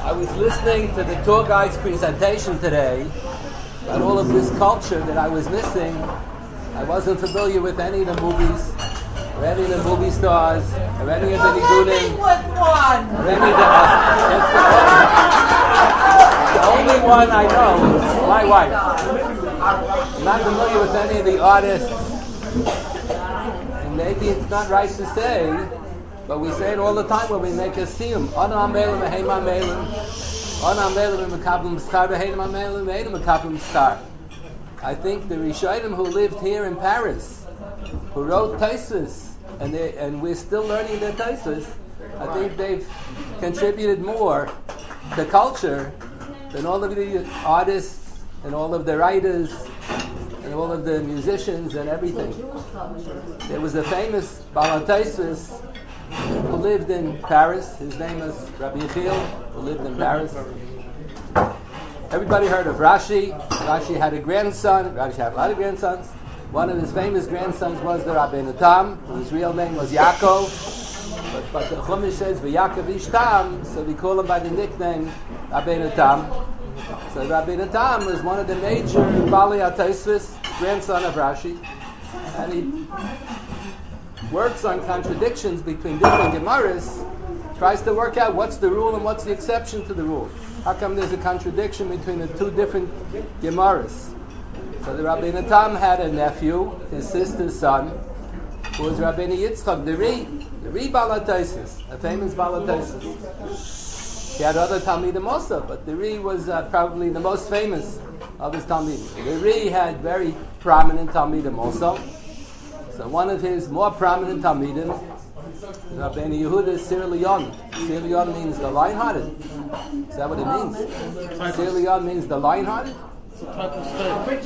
I was listening to the tour guide's presentation today about all of this culture that I was missing. I wasn't familiar with any of the movies, or any of the movie stars, or any of the nigunim, or any of the only one I know is my wife. I'm not familiar with any of the artists, and maybe it's not right to say, but we say it all the time when we make a siyum. Ana amelim v'heim amelim. Ana amelim v'mekablim schar v'heim amelim v'heim mekablim schar. I think the Rishonim who lived here in Paris, who wrote Tosfos, and we're still learning their Tosfos, I think they've contributed more to culture than all of the artists and all of the writers and all of the musicians and everything. There was a famous Baal Tosfos who lived in Paris. His name was Rabbi Yechiel, who lived in Paris. Everybody heard of Rashi. Rashi had a grandson. Rashi had a lot of grandsons. One of his famous grandsons was the Rabbeinu Tam, whose real name was Yaakov. But the Chumash says V'Yaakov Ish Tam, so we call him by the nickname Rabbeinu Tam. So Rabbeinu Tam was one of the major Balei HaTosfos, grandson of Rashi, and he works on contradictions between different Gemaras, tries to work out what's the rule and what's the exception to the rule. How come there's a contradiction between the two different Gemaras? So the Rabbeinu Tam had a nephew, his sister's son, who was Rabbeinu Yitzchak, the Ri Baal HaTosfos, a famous Baal HaTosfos. He had other Talmidim also, but the Ri was probably the most famous of his Talmidim. The Ri had very prominent Talmidim also. So one of his more prominent Talmidim, Rabbeinu Yehuda Sir Leon. Sir Leon means the lion-hearted. Is that what it means? Sir Leon means the lion-hearted? It's a type of state.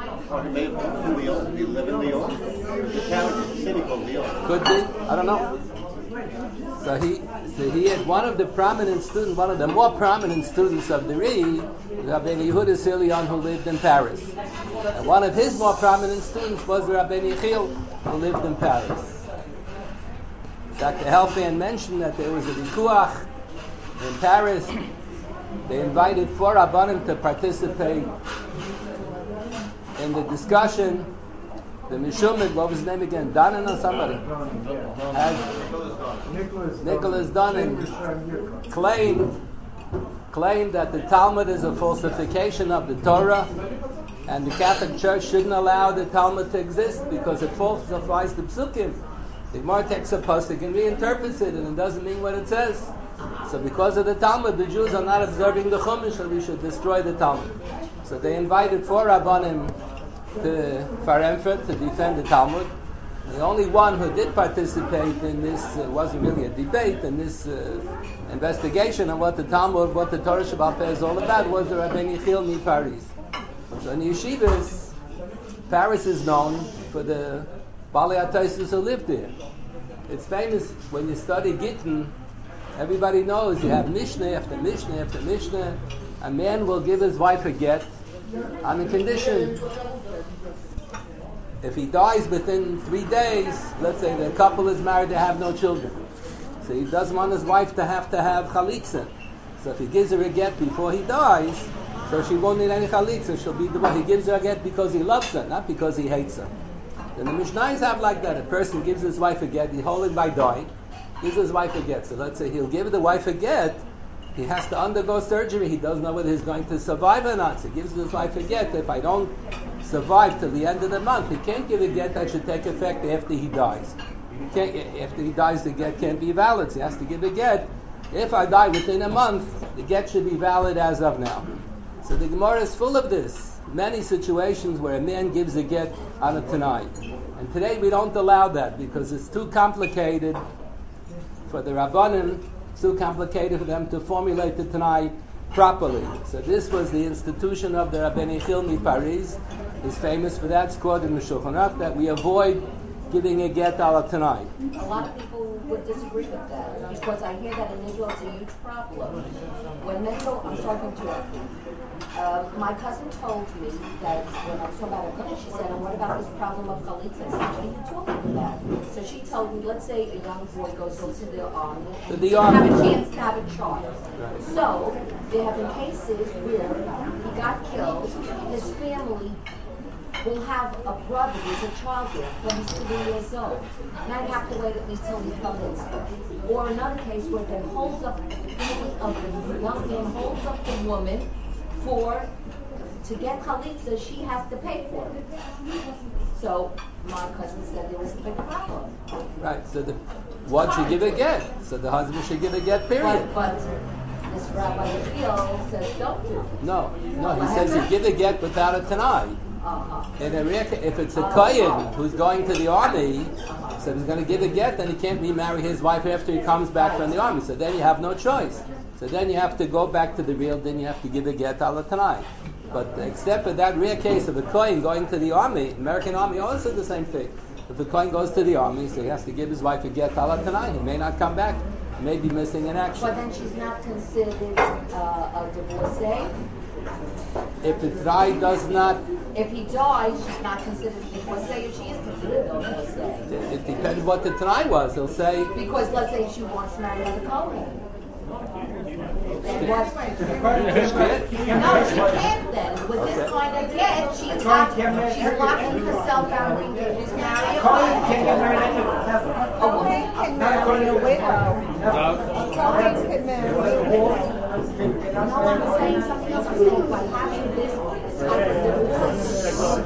Do you live in Lyon? The town is a city called Lyon. Could be. I don't know. So he had one of the prominent students, one of the more prominent students of the Ri, Rabbeinu Yehuda Sir Leon, who lived in Paris. And one of his more prominent students was Rabbeinu Yechiel, who lived in Paris. Dr. Helfand mentioned that there was a vikuach in Paris. They invited 4 Rabbanim to participate in the discussion. The Mishumid, what was his name again? Danan or somebody? Nicholas Danan claimed that the Talmud is a falsification of the Torah, and the Catholic Church shouldn't allow the Talmud to exist because it falsifies the Psukim. The Gemara takes a pasuk and reinterprets it, and it doesn't mean what it says. So because of the Talmud, the Jews are not observing the Chumash, so we should destroy the Talmud. So they invited 4 Rabbanim to Frankfurt to defend the Talmud. And the only one who did participate in this, wasn't really a debate, in this investigation on what the Talmud, what the Torah Shabbat Peh is all about, was the Rabbeinu Yechiel mi Paris. So in yeshivas, Paris is known for the Balei HaTosfos who lived there. It's famous when you study Gittin. Everybody knows you have Mishnah after Mishnah after Mishnah. A man will give his wife a get on the condition, if he dies within 3 days, let's say the couple is married, they have no children. So he doesn't want his wife to have chalitza. So if he gives her a get before he dies, so she won't need any chalitza. She'll be the one. He gives her a get because he loves her, not because he hates her. And the Mishnayos have like that. A person gives his wife a get, he holds it by dying, gives his wife a get. So let's say he'll give the wife a get, he has to undergo surgery, he doesn't know whether he's going to survive or not. So he gives his wife a get. If I don't survive till the end of the month, he can't give a get that should take effect after he dies. After he dies, the get can't be valid, so he has to give a get. If I die within a month, the get should be valid as of now. So the Gemara is full of this. Many situations where a man gives a get on a Tanai. And today we don't allow that because it's too complicated for the Rabbanim, it's too complicated for them to formulate the Tanai properly. So this was the institution of the Rabbeinu Yechiel mi Paris. Is famous for that. It's quoted in the Shulchan Aruch that we avoid giving a get ala tonight. A lot of people would disagree with that because I hear that in Israel it's a huge problem. When men go, I'm sorry to interrupt you. My cousin told me that when I was talking about her, she said, "And what about this problem of chalitza?" I said, "What are you talking about?" So she told me, let's say a young boy goes to the army and he have a chance to have a child. Right. So there have been cases where he got killed, his family will have a brother who's a child there, when he's 3 years old. Now you have to wait at least till he comes. Or another case where they hold up, the family of the young man holds up the woman to get chalitza, she has to pay for it. So my cousin said there was a big problem. Right. So the one should give a get. So the husband should give a get. Period. But this Rabbi Yechiel says don't do it. No. He says you give a get without a tanai. And if it's a kohen who's going to the army, so he's going to give a get, then he can't remarry his wife after he comes back from the army. So then you have no choice. So then you have to go back to the real, then you have to give a get ala tanai. But except for that rare case of a kohen going to the army, American army also the same thing. If a kohen goes to the army, so he has to give his wife a get ala tanai. He may not come back. He may be missing in action. But then she's not considered a divorcee? If the T'nai does not... If he dies, she's not considered a divorcee, if she is considered a divorcee. It depends what the T'nai was. He'll say... Because let's say she wants to marry the Kohen. Then what? No, she can't then. With this kind of get, she's locking herself out and she's marrying a Kohen can't get married Kohen. anyway. A woman can marry a widow. Kohens can marry a widow. No, I'm saying something else. I'm saying by having this type of divorce.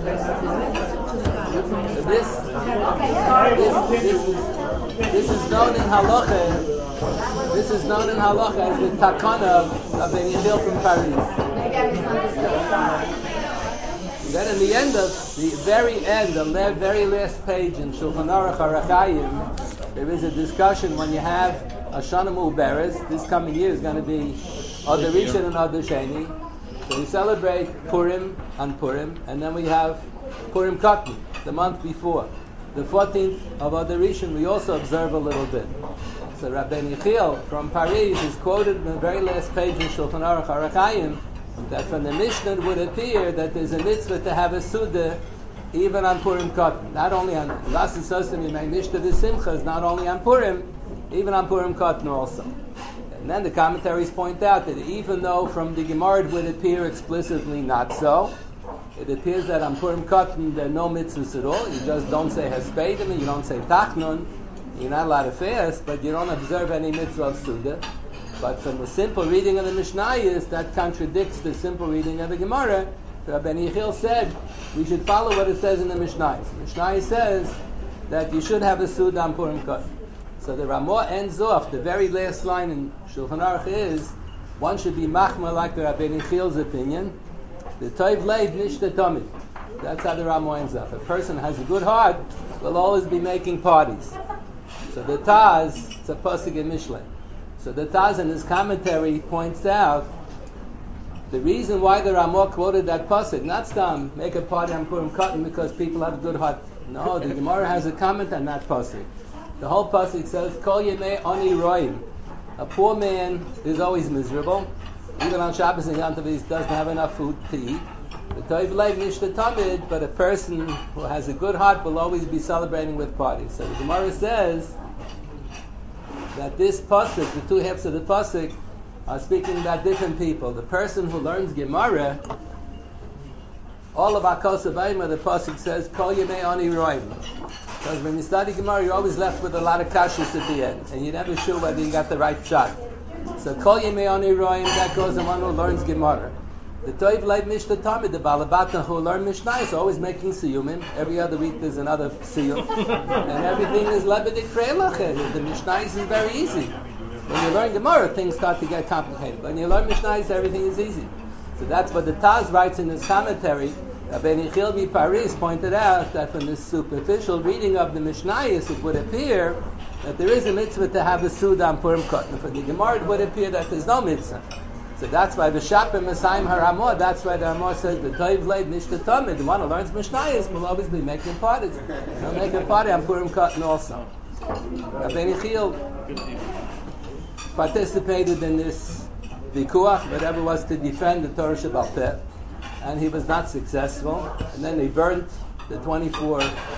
This is known in halacha. This is known in halacha as the takana of Ben Yechiel from Paris. Maybe I misunderstood. Then in the end of the very end, the very last page in Shulchan Aruch HaRakayim, there is a discussion when you have Hashanah Mu'beres. This coming year is going to be Adar Rishon and Adar Sheni. So we celebrate Purim and Purim, and then we have Purim Katan, the month before. The 14th of Adar Rishon we also observe a little bit. So Rabbi Yechiel from Paris is quoted in the very last page in Shulchan Aruch HaRakayim that from the Mishnah would appear that there's a mitzvah to have a Suda even on Purim Katan. Not only on Las Sosim Yimei Mishnah V'Simcha is not only on Purim, even on Purim Katan also. And then the commentaries point out that even though from the Gemara it would appear explicitly not so, it appears that on Purim Katan there are no mitzvahs at all. You just don't say Hespedim and you don't say Tachnun. You're not allowed to fast, but you don't observe any mitzvah of Suda. But from the simple reading of the Mishnayos, that contradicts the simple reading of the Gemara. Rabbi Yechiel said we should follow what it says in the Mishnayos. The Mishnayos says that you should have a Suda on Purim Katan. So the Ramah ends off, the very last line in Shulchan Aruch is, one should be machma like the Rabbi Yechiel's opinion. The Toiv Leib Nishta Tamid. That's how the Ramah ends up. A person has a good heart will always be making parties. So the Taz, it's a pasuk in Mishlei. So the Taz in his commentary points out the reason why the Ramah quoted that pasuk, not stam, make a party on Purim Katan because people have a good heart. No, the Gemara has a comment on that pasuk. The whole pasuk says, Kol Yemei Ani Roim. A poor man is always miserable. Even on Shabbos and Yom Tov he doesn't have enough food to eat. The Toiv Leib Nishta Tamid, but a person who has a good heart will always be celebrating with parties. So the Gemara says that this pasuk, the two halves of the pasuk, are speaking about different people. The person who learns Gemara, all of Akos Abayim, the pasuk says, Kol Yemei Ani Roim. Because when you study Gemara, you're always left with a lot of kashus at the end, and you're never sure whether you got the right shot. So Kol Yemei Ani Roim, that goes on one who learns Gemara. The Toiv Leib Nishta Tamid, the Balabata who learn Mishnah, is always making siyumim. Every other week there's another siyum. And everything is lebedik freilach. The Mishnah is very easy. When you learn Gemara, things start to get complicated. When you learn Mishnah, everything is easy. So that's what the Taz writes in his commentary. Rabbi Yechiel Paris pointed out that from this superficial reading of the Mishnayos, it would appear that there is a mitzvah to have a Suda on Purim Katan. For the Gemara, it would appear that there's no mitzvah. So So that's why the Shapim Messiah Haramah, that's why the Ramah says the Toiv Leid Nishta Tamid, the one who learns Mishnayos will always be making parties. He'll make a party on Purim Katan also. Rabbeinu Chil participated in this Vikuach, whatever was to defend the Torah Shebaal Peh, and he was not successful. And then they burnt the 24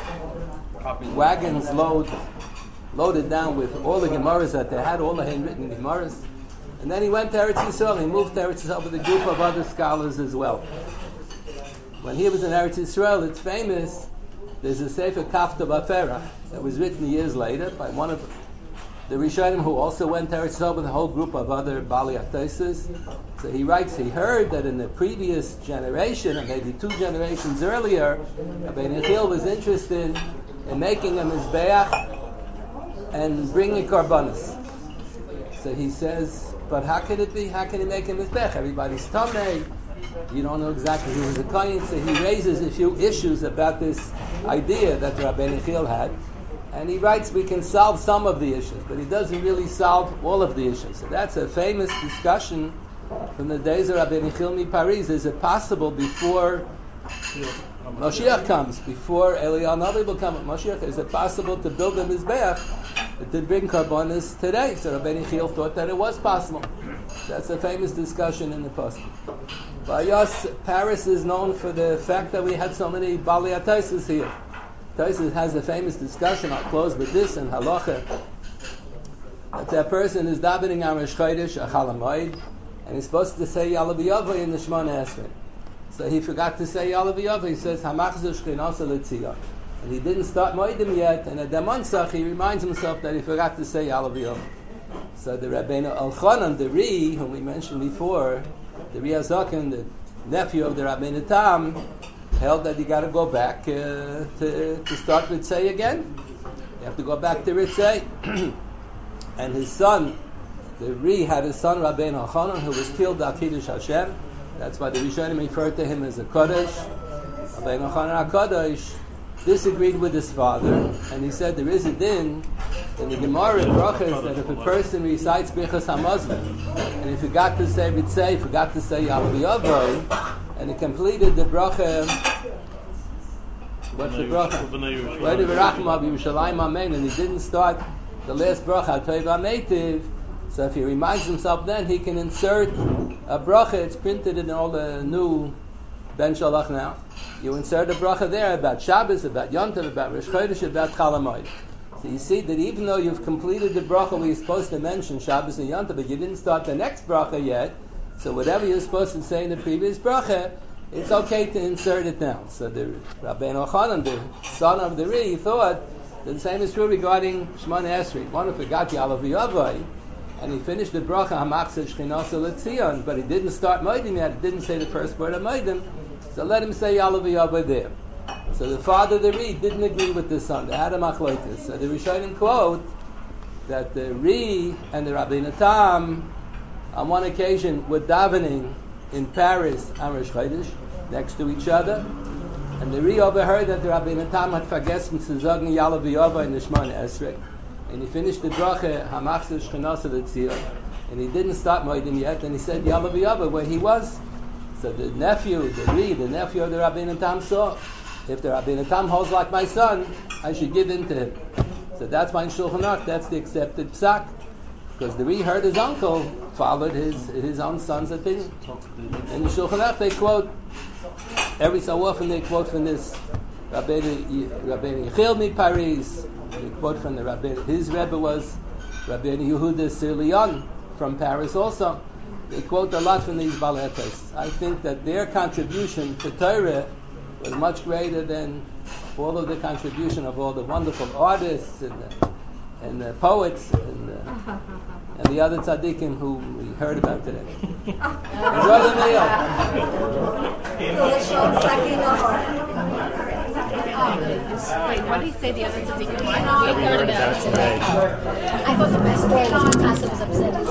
wagons loaded down with all the Gemaras that they had, all the handwritten Gemaras. And then he went to Eretz Yisrael. He moved to Eretz Yisrael with a group of other scholars as well. When he was in Eretz Yisrael, it's famous. There's a Sefer Kafta B'Ferach that was written years later by one of the Rishonim who also went to Eretz Yisrael with a whole group of other Bali Ataisis. So he writes, he heard that in the previous generation, and maybe 2 generations earlier, Rabbeinu Chil was interested in making a Mizbeach and bringing Karbanos. So he says, but how can it be? How can he make a Mizbeach? Everybody's Tamei. You don't know exactly who was a Kohen. So he raises a few issues about this idea that Rabbeinu Chil had. And he writes, we can solve some of the issues, but he doesn't really solve all of the issues. So that's a famous discussion from the days of Rabbeinu Chil Paris. Is it possible before Moshiach comes, before Eliyahu Navi will come, Moshiach, is it possible to build a Mizbeach to bring Karbonis today? So Rabbeinu Chil thought that it was possible. That's a famous discussion in the Pasuk. Bayas, Paris is known for the fact that we had so many Bali Ataisis here. Taisus has a famous discussion, I'll close with this, in Halacha, that person is davening on Rosh Chodesh, a Chol Hamoed, and he's supposed to say Ya'aleh V'Yavo in the Shemona Esrei. So he forgot to say Ya'aleh V'Yavo. He says, Hamachzor Shechinosa L'Tziyah. And he didn't start Moedim yet, and at the Mansach he reminds himself that he forgot to say Ya'aleh V'Yavo. So the Rabbeinu Elchanan, the Ri, whom we mentioned before, the Ri HaZaken, the nephew of the Rabbeinu Tam, held that you got to go back to start Ritzei again. You have to go back to Ritzei. And his son, the Ri, had his son Rabbeinu Elchanan, who was killed at Kiddush Hashem. That's why the Rishonim referred to him as a Kodesh. Rabbeinu Elchanan HaKodesh disagreed with his father, and he said there is a din in the Gemara in Brachos that if a person recites Birchas Hamazon and he forgot to say Ritzei, forgot to say Ya'aleh V'Yavo, and he completed the bracha, what's the bracha? And he didn't start the last bracha, Toiv HaMeitiv. So if he reminds himself then, he can insert a bracha. It's printed in all the new Ben Shalach now. You insert a bracha there about Shabbos, about Yom Tov, about Rosh Chodesh, about Chol Hamoed. So you see that even though you've completed the bracha where you're supposed to mention Shabbos and Yom Tov, but you didn't start the next bracha yet, so whatever you're supposed to say in the previous bracha, it's okay to insert it now. So the Rabbeinu Elchanan, the son of the Ri, thought that the same is true regarding Shemona Esrei. One who forgot Ya'aleh V'Yavo, and he finished the bracha Hamachzor Shechinosa L'Tzion, but he didn't start Moedim yet, he didn't say the first word of Moedim, so let him say Ya'aleh V'Yavo there. So the father, the Ri, didn't agree with the son. They had a machlokes. So the Rishonim quote that the Ri and the Rabbeinu Tam on one occasion were davening in Paris on Rosh Chodesh next to each other, and the Ri overheard that the Rabbeinu Tam had vergessen to sagen Ya'aleh V'Yavo in the Shemona Esrei, and he finished the bracha Hamachzor Shechinosa L'Tzion, and he didn't start Moedim yet, and he said Ya'aleh V'Yavo where he was. So the nephew, the Ri, the nephew of the Rabbeinu Tam saw, if the Rabbeinu Tam holds like my son, I should give in to him. So that's why in Shulchan Aruch, that's the accepted psak. Because the Ri heard his uncle followed his own son's opinion. In the Shulchan Aruch they quote, every so often they quote from this Rabbeinu Yechiel Paris, they quote from the Rabbeinu, his Rebbe was Rabbeinu Yehuda Sirlion from Paris also. They quote a lot from these Baletes. I think that their contribution to Torah was much greater than all of the contribution of all the wonderful artists and the poets and the other tzaddikim who we heard about today. Enjoy the meal. Wait, what did he say the other tzaddikim? We heard about it today. I thought the best way was because I was upset.